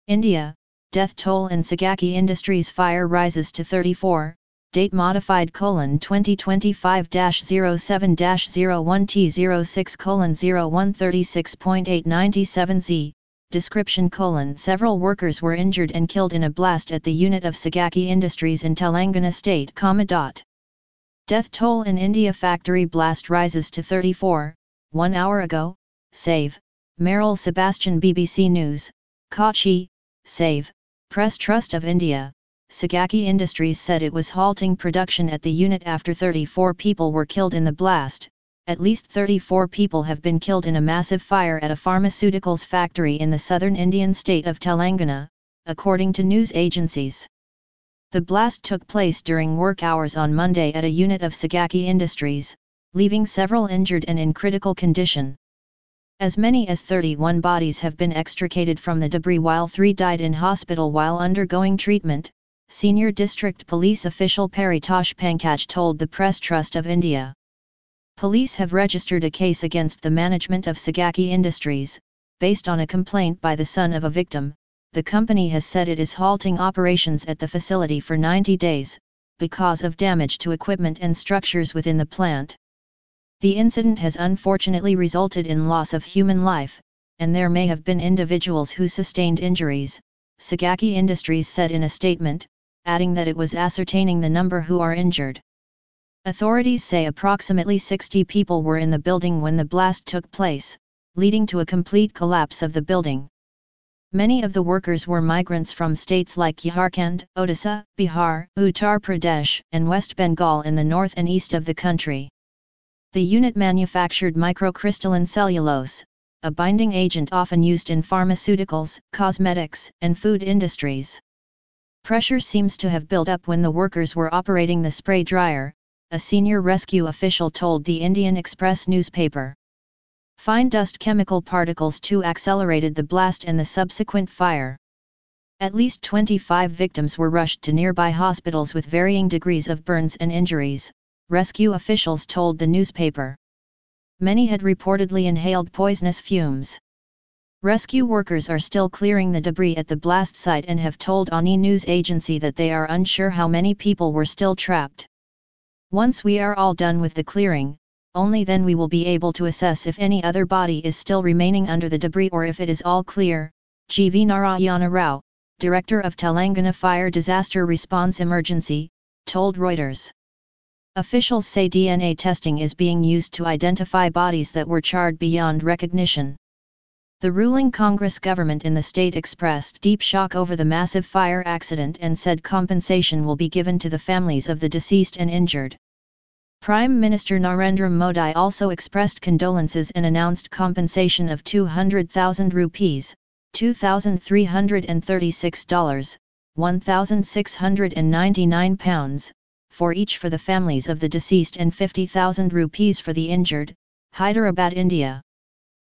India, death toll in Sagaki Industries fire rises to 34, date modified: 2025-07-01T06:0136.897Z, description: several workers were injured and killed in a blast at the unit of Sagaki Industries in Telangana state, Death toll in India factory blast rises to 34, 1 hour ago, Save, Meryl Sebastian BBC News, Kochi, Save, Press Trust of India, Sagaki Industries said it was halting production at the unit after 34 people were killed in the blast. At least 34 people have been killed in a massive fire at a pharmaceuticals factory in the southern Indian state of Telangana, according to news agencies. The blast took place during work hours on Monday at a unit of Sagaki Industries, leaving several injured and in critical condition. As many as 31 bodies have been extricated from the debris while 3 died in hospital while undergoing treatment, senior district police official Paritosh Pankaj told the Press Trust of India. Police have registered a case against the management of Sagaki Industries, based on a complaint by the son of a victim. The company has said it is halting operations at the facility for 90 days, because of damage to equipment and structures within the plant. The incident has unfortunately resulted in loss of human life, and there may have been individuals who sustained injuries, Sagaki Industries said in a statement, adding that it was ascertaining the number who are injured. Authorities say approximately 60 people were in the building when the blast took place, leading to a complete collapse of the building. Many of the workers were migrants from states like Jharkhand, Odisha, Bihar, Uttar Pradesh, and West Bengal in the north and east of the country. The unit manufactured microcrystalline cellulose, a binding agent often used in pharmaceuticals, cosmetics, and food industries. Pressure seems to have built up when the workers were operating the spray dryer, a senior rescue official told the Indian Express newspaper. Fine dust chemical particles too accelerated the blast and the subsequent fire. At least 25 victims were rushed to nearby hospitals with varying degrees of burns and injuries, rescue officials told the newspaper. Many had reportedly inhaled poisonous fumes. Rescue workers are still clearing the debris at the blast site and have told Ani news agency that they are unsure how many people were still trapped. Once we are all done with the clearing, only then we will be able to assess if any other body is still remaining under the debris or if it is all clear, G.V. Narayana Rao, Director of Telangana Fire Disaster Response Emergency, told Reuters. Officials say DNA testing is being used to identify bodies that were charred beyond recognition. The ruling Congress government in the state expressed deep shock over the massive fire accident and said compensation will be given to the families of the deceased and injured. Prime Minister Narendra Modi also expressed condolences and announced compensation of 200,000 rupees, $2,336, £1,699, for each for the families of the deceased and 50,000 rupees for the injured, Hyderabad, India.